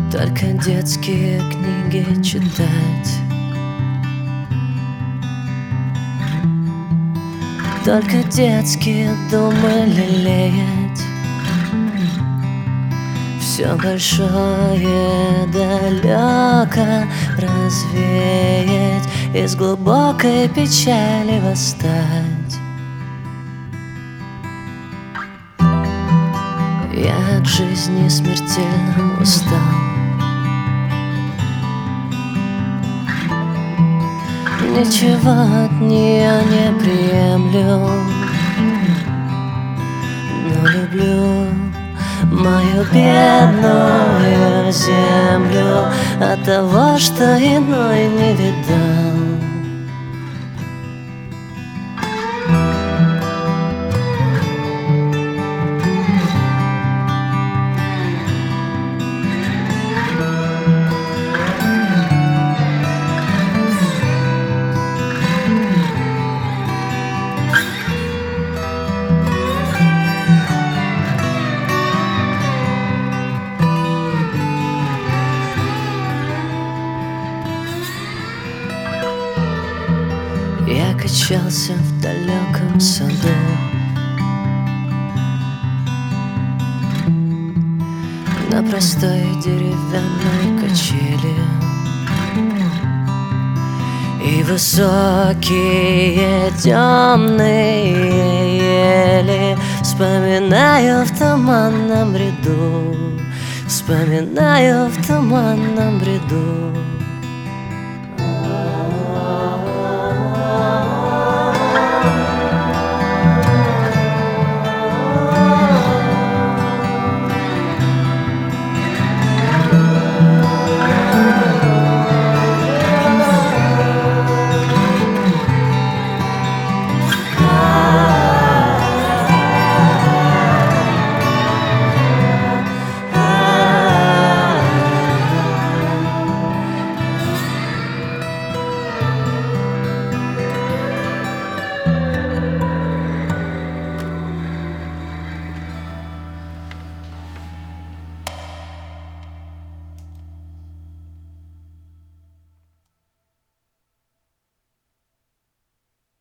только детские книги читать, только детские думы лелеять. Все большое далеко развеять, из глубокой печали восстать. Я от жизни смертельно устал, ничего от нее не приемлю, но люблю мою бедную землю от того, что иной не видал. Я качался в далеком саду, на простой деревянной качели, и высокие темные ели вспоминаю в туманном бреду, вспоминаю в туманном бреду.